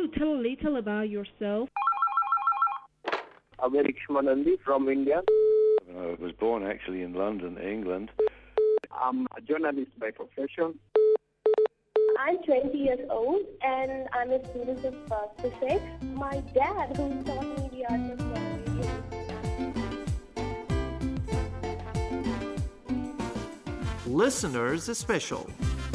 to tell a little about yourself? Abhay Kishmanandi from India. I was born actually in London, England. I'm a journalist by profession. I'm 20 years old and I'm a student of physics. My dad, who taught me the art of radio. Listeners Special.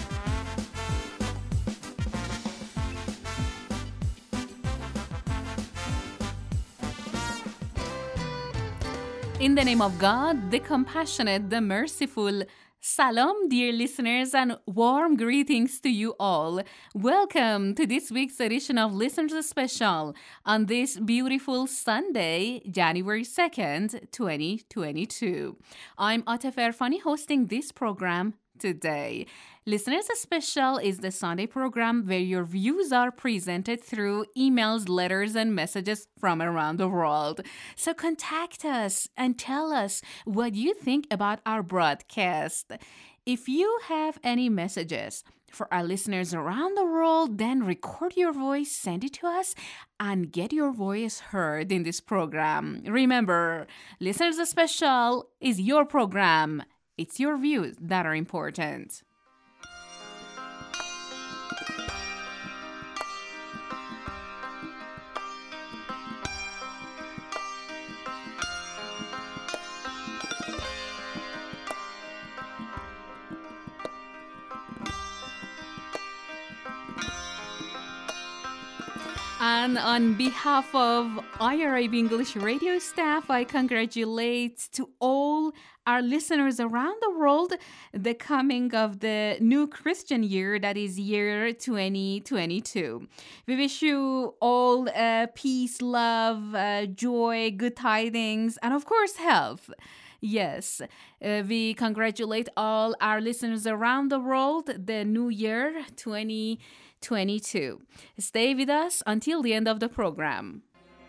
In the name of God, the compassionate, the merciful. Salam, dear listeners, and warm greetings to you all. Welcome to this week's edition of Listeners Special on this beautiful Sunday, January 2nd, 2022. I'm Atif Erfani hosting this program today. Listeners Special is the Sunday program where your views are presented through emails, letters, and messages from around the world. So contact us and tell us what you think about our broadcast. If you have any messages for our listeners around the world, then record your voice, send it to us, and get your voice heard in this program. Remember, Listeners Special is your program. It's your views that are important. And on behalf of IRIB English radio staff, I congratulate to all our listeners around the world the coming of the new Christian year, that is year 2022. We wish you all peace, love, joy, good tidings, and of course health. Yes, we congratulate all our listeners around the world the new year 2022. Stay with us until the end of the program.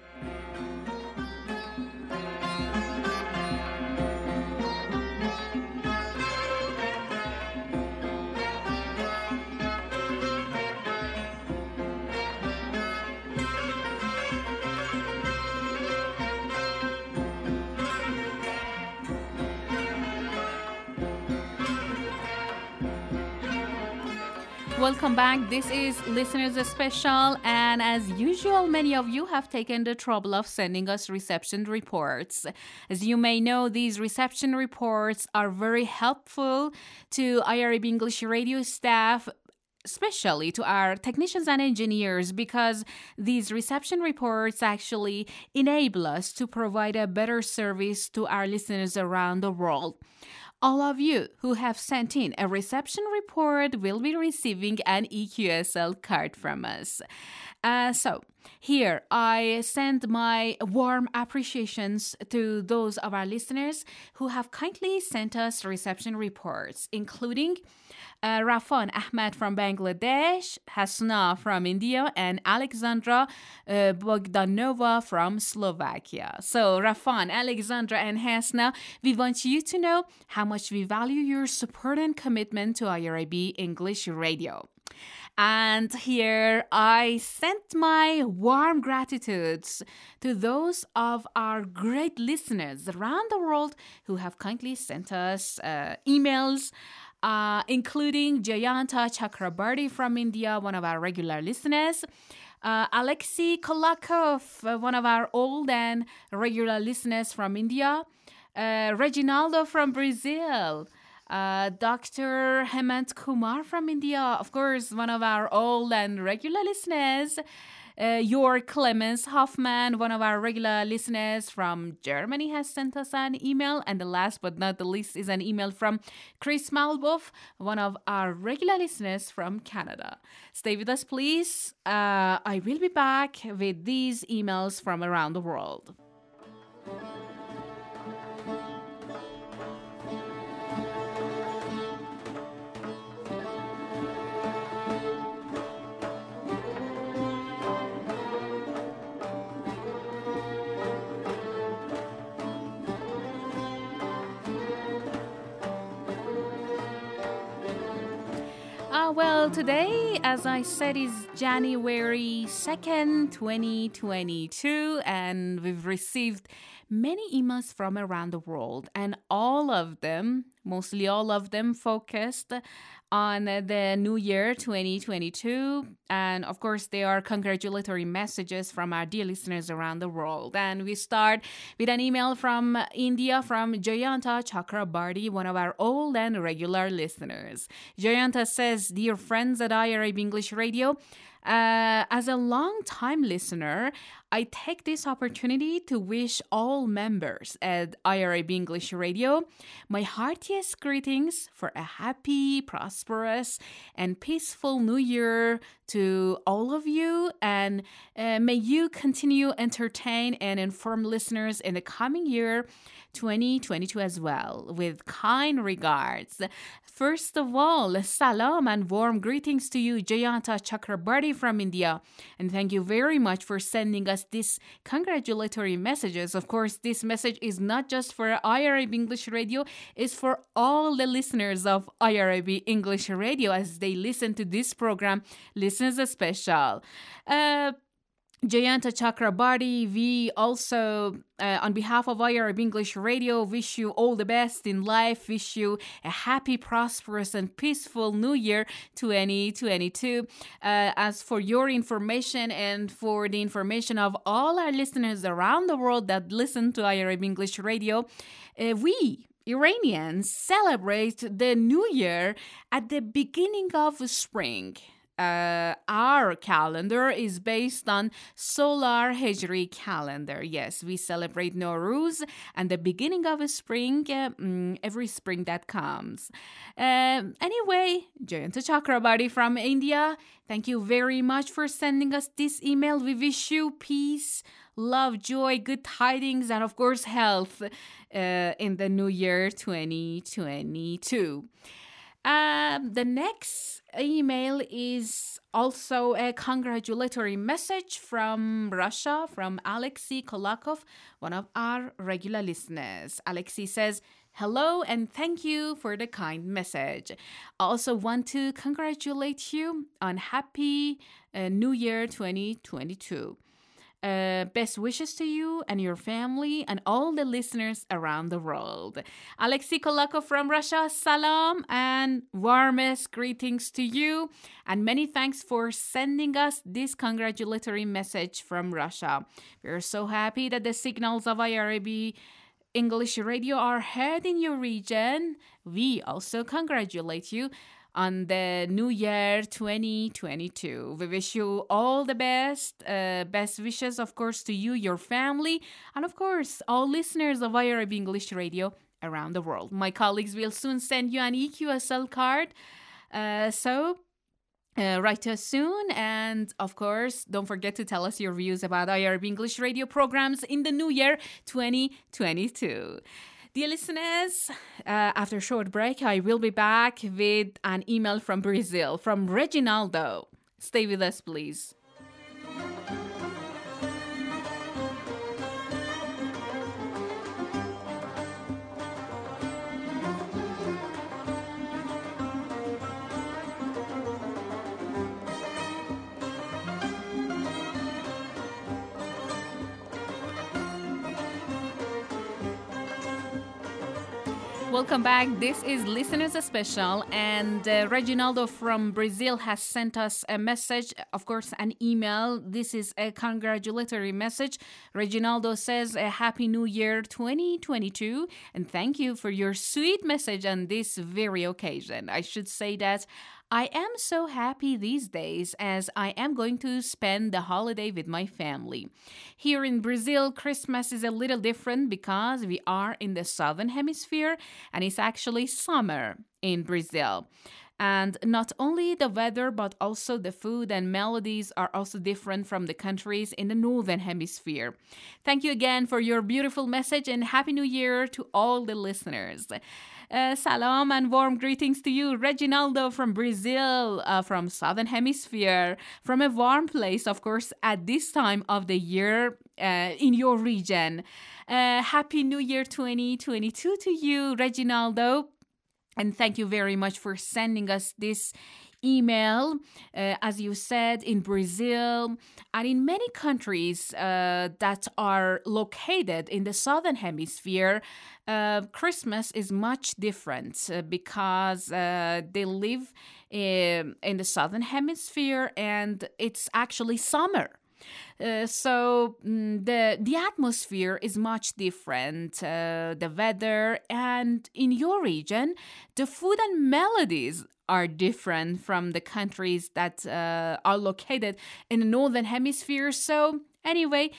Welcome back. This is Listeners Special, and as usual, many of you have taken the trouble of sending us reception reports. As you may know, these reception reports are very helpful to IRIB English radio staff, especially to our technicians and engineers, because these reception reports actually enable us to provide a better service to our listeners around the world. All of you who have sent in a reception report will be receiving an EQSL card from us. So here I send my warm appreciations to those of our listeners who have kindly sent us reception reports, including Rafan Ahmed from Bangladesh, Hasna from India, and Alexandra Bogdanova from Slovakia. So Rafan, Alexandra, and Hasna, we want you to know how much we value your support and commitment to IRIB English Radio. And here I sent my warm gratitudes to those of our great listeners around the world who have kindly sent us emails, including Jayanta Chakrabarti from India, one of our regular listeners, Alexei Kolakov, one of our old and regular listeners from India, Reginaldo from Brazil, Dr. Hemant Kumar from India, of course, one of our old and regular listeners, Your Clemens Hoffman, one of our regular listeners from Germany, has sent us an email. And the last but not the least is an email from Chris Malboff, one of our regular listeners from Canada. Stay with us, please. I will be back with these emails from around the world. Well, Well, today, as I said, is January 2nd, 2022, and we've received many emails from around the world, and all of them, mostly all of them, focused on the new year 2022. And of course, they are congratulatory messages from our dear listeners around the world. And we start with an email from India from Jayanta Chakrabarty, one of our old and regular listeners. Jayanta says, "Dear friends at IRIB English Radio, as a long-time listener, I take this opportunity to wish all members at IRIB English Radio my heartiest greetings for a happy, prosperous, and peaceful new year to all of you, and may you continue entertain and inform listeners in the coming year 2022 as well. With kind regards." First of all, salam and warm greetings to you, Jayanta Chakrabarty from India. And thank you very much for sending us these congratulatory messages. Of course, this message is not just for IRIB English Radio, it's for all the listeners of IRIB English Radio as they listen to this program, Listeners Special. Jayanta Chakrabarty, we also, on behalf of IRIB English Radio, wish you all the best in life, wish you a happy, prosperous, and peaceful New Year 2022. As for your information and for the information of all our listeners around the world that listen to IRIB English Radio, we Iranians celebrate the New Year at the beginning of spring. Our calendar is based on solar Hijri calendar. Yes, we celebrate Nowruz and the beginning of a spring, every spring that comes. Anyway, Jayanta Chakrabarty from India, thank you very much for sending us this email. We wish you peace, love, joy, good tidings, and of course health in the new year 2022. The next email is also a congratulatory message from Russia, from Alexei Kolakov, one of our regular listeners. Alexei says, "Hello and thank you for the kind message. I also want to congratulate you on Happy New Year 2022. Best wishes to you and your family and all the listeners around the world." Alexei Kolakov from Russia, salam and warmest greetings to you. And many thanks for sending us this congratulatory message from Russia. We're so happy that the signals of IRIB English Radio are heard in your region. We also congratulate you on the new year 2022. We wish you all the best. Best wishes, of course, to you, your family, and of course, all listeners of IRIB English Radio around the world. My colleagues will soon send you an EQSL card. So write to us soon. And of course, don't forget to tell us your views about IRIB English Radio programs in the new year 2022. Dear listeners, after a short break, I will be back with an email from Brazil, from Reginaldo. Stay with us, please. Welcome back. This is Listeners Special, and Reginaldo from Brazil has sent us a message, of course, an email. This is a congratulatory message. Reginaldo says, "A Happy New Year 2022, and thank you for your sweet message on this very occasion." I should say that I am so happy these days as I am going to spend the holiday with my family. Here in Brazil, Christmas is a little different because we are in the southern hemisphere and it's actually summer in Brazil. And not only the weather, but also the food and melodies are also different from the countries in the northern hemisphere. Thank you again for your beautiful message and Happy New Year to all the listeners. Salam and warm greetings to you, Reginaldo from Brazil, from Southern Hemisphere, from a warm place, of course, at this time of the year in your region. Happy New Year 2022 to you, Reginaldo. And thank you very much for sending us this email, as you said, in Brazil and in many countries that are located in the southern hemisphere. Christmas is much different because they live in the southern hemisphere and it's actually summer. So the atmosphere is much different, the weather, and in your region, the food and melodies are different from the countries that are located in the northern hemisphere. So anyway,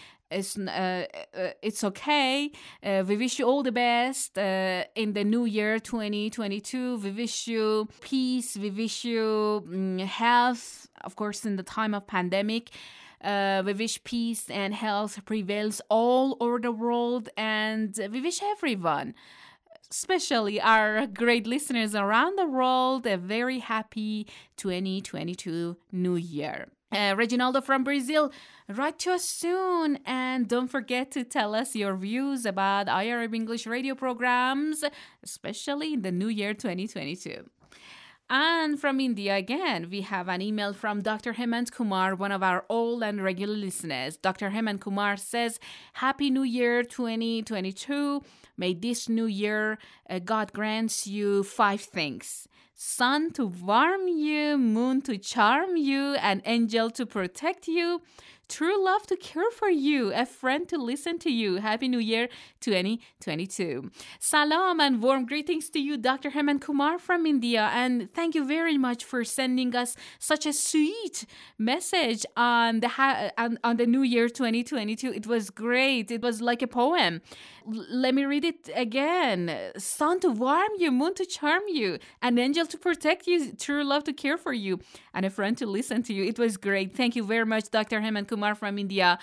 it's okay. We wish you all the best in the new year 2022. We wish you peace. We wish you health, of course, in the time of pandemic. We wish peace and health prevails all over the world, and we wish everyone, especially our great listeners around the world, a very happy 2022 New Year. Reginaldo from Brazil, write to us soon, and don't forget to tell us your views about IRB English radio programs, especially in the New Year 2022. And from India again, we have an email from Dr. Hemant Kumar, one of our old and regular listeners. Dr. Hemant Kumar says, Happy New Year 2022. May this new year God grants you 5 things. Sun to warm you, moon to charm you, an angel to protect you, true love to care for you, a friend to listen to you. Happy New Year 2022. Salam and warm greetings to you, Dr. Hemant Kumar from India. And thank you very much for sending us such a sweet message on the New Year 2022. It was great. It was like a poem. Let me read it again. Sun to warm you, moon to charm you, an angel to protect you, true love to care for you, and a friend to listen to you. It was great. Thank you very much, Dr. Hemant Kumar from India.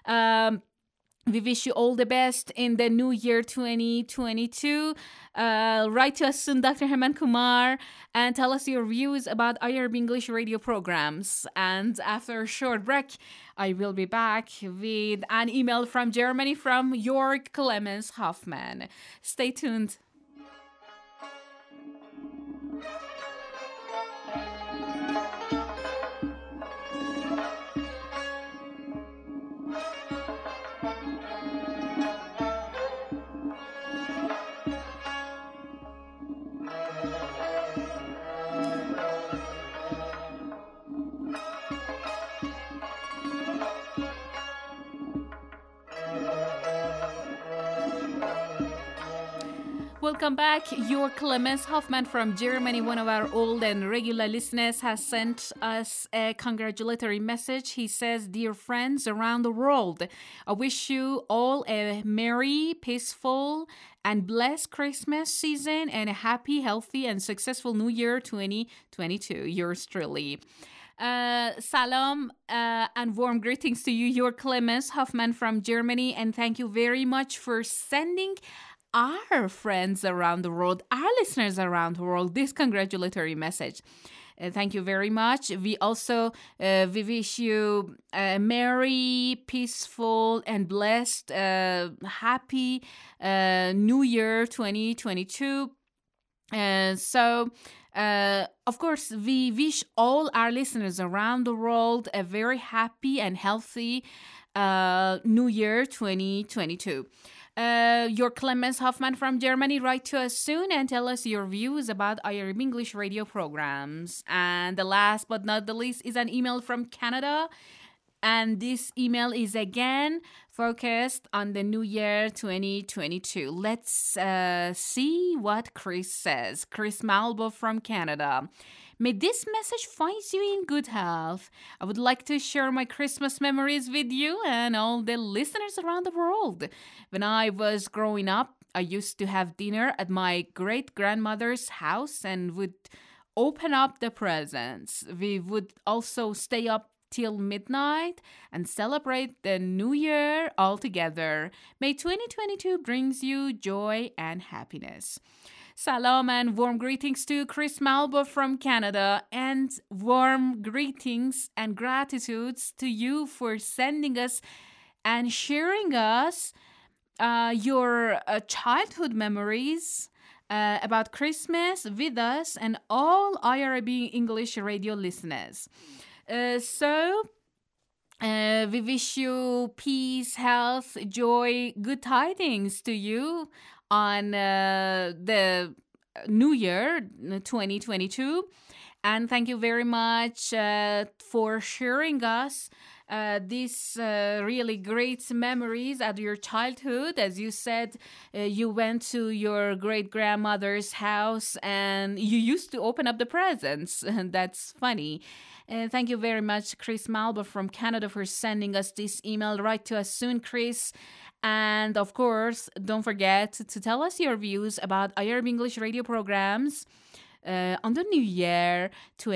We wish you all the best in the new year 2022. Write to us soon, Dr. Hemant Kumar, and tell us your views about IRB English radio programs. And after a short break, I will be back with an email from Germany from Jörg Clemens Hoffman. Stay tuned. Welcome back. Your Clemens Hoffman from Germany, one of our old and regular listeners, has sent us a congratulatory message. He says, Dear friends around the world, I wish you all a merry, peaceful, and blessed Christmas season and a happy, healthy, and successful New Year 2022. Yours truly. Salam and warm greetings to you, your Clemens Hoffman from Germany, and thank you very much for sending our friends around the world, our listeners around the world, this congratulatory message. Thank you very much. We also we wish you a merry, peaceful, and blessed, happy New Year 2022. Of course, we wish all our listeners around the world a very happy and healthy New Year 2022. Your Clemens Hoffman from Germany, write to us soon and tell us your views about IRB English radio programs. And the last but not the least is an email from Canada. And this email is again focused on the New Year 2022. Let's see what Chris says. Chris Malbo from Canada. May this message find you in good health. I would like to share my Christmas memories with you and all the listeners around the world. When I was growing up, I used to have dinner at my great-grandmother's house and would open up the presents. We would also stay up till midnight and celebrate the new year all together. May 2022 brings you joy and happiness. Salam and warm greetings to Chris Malbo from Canada, and warm greetings and gratitudes to you for sending us and sharing us your childhood memories about Christmas with us and all IRIB English radio listeners. We wish you peace, health, joy, good tidings to you on the New Year 2022. And thank you very much for sharing us these really great memories of your childhood. As you said, you went to your great-grandmother's house and you used to open up the presents. And that's funny. Thank you very much, Chris Malba from Canada, for sending us this email. Write to us soon, Chris. And of course, don't forget to tell us your views about IRIB English radio programs on the New Year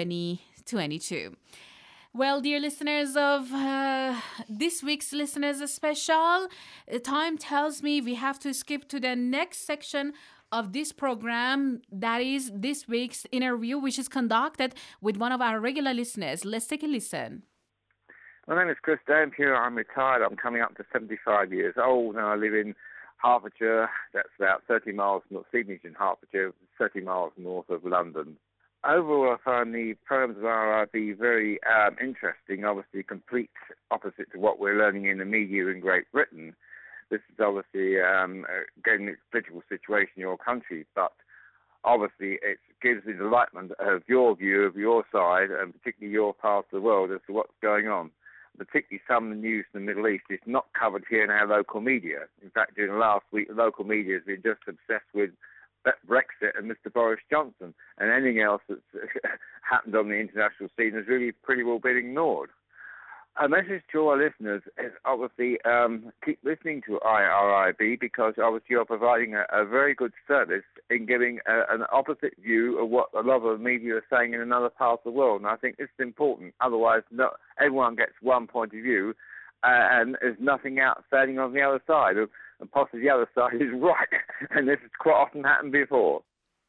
2022. Well, dear listeners of this week's Listeners Special, time tells me we have to skip to the next section of this program. That is this week's interview, which is conducted with one of our regular listeners. Let's take a listen. My name is Chris Dampier. I'm retired. I'm coming up to 75 years old, and I live in Hertfordshire. That's about 30 miles north, Stevenage in Hertfordshire, 30 miles north of London. Overall, I find the programs of RIB very interesting, obviously complete opposite to what we're learning in the media in Great Britain. This is obviously getting a political situation in your country, but obviously it gives the enlightenment of your view of your side, and particularly your part of the world, as to what's going on. Particularly some of the news in the Middle East is not covered here in our local media. In fact, during the last week, the local media has been just obsessed with Brexit and Mr. Boris Johnson, and anything else that's happened on the international scene has really pretty well been ignored. A message to all our listeners is obviously keep listening to IRIB, because obviously you're providing a very good service in giving an opposite view of what a lot of the media are saying in another part of the world. And I think this is important. Otherwise, everyone gets one point of view and there's nothing outstanding on the other side. And possibly the other side is right. And this has quite often happened before.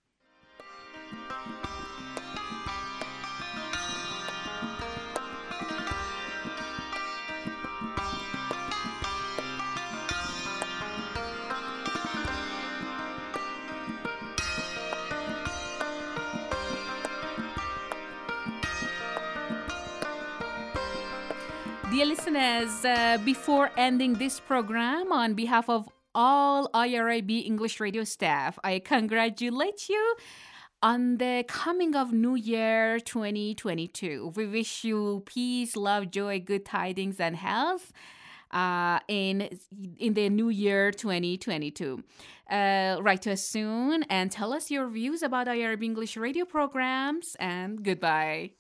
Dear listeners, before ending this program, on behalf of all IRIB English radio staff, I congratulate you on the coming of New Year 2022. We wish you peace, love, joy, good tidings, and health in the New Year 2022. Write to us soon and tell us your views about IRIB English radio programs, and goodbye.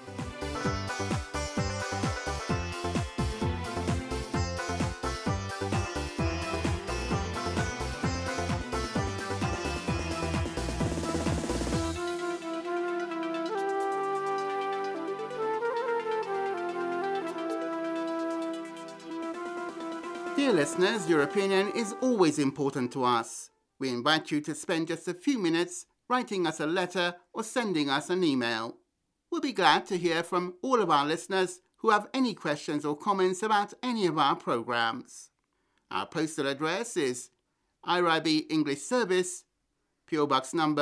Dear listeners, your opinion is always important to us. We invite you to spend just a few minutes writing us a letter or sending us an email. We'll be glad to hear from all of our listeners who have any questions or comments about any of our programs. Our postal address is IRIB English Service, PO Box number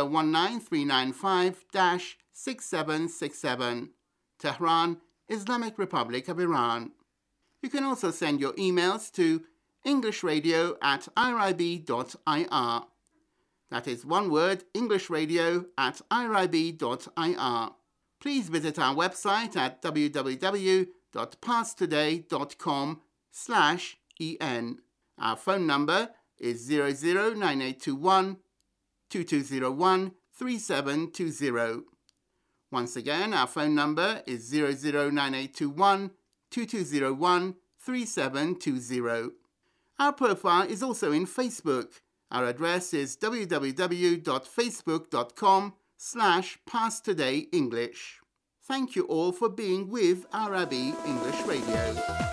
19395-6767, Tehran, Islamic Republic of Iran. You can also send your emails to englishradio@irib.ir. That is one word, englishradio@irib.ir. Please visit our website at www.pasttoday.com/en. Our phone number is 009821 2201 3720. Once again, our phone number is 009821 2201 3720. Our profile is also in Facebook. Our address is www.facebook.com/PastTodayEnglish. Thank you all for being with IRIB English Radio.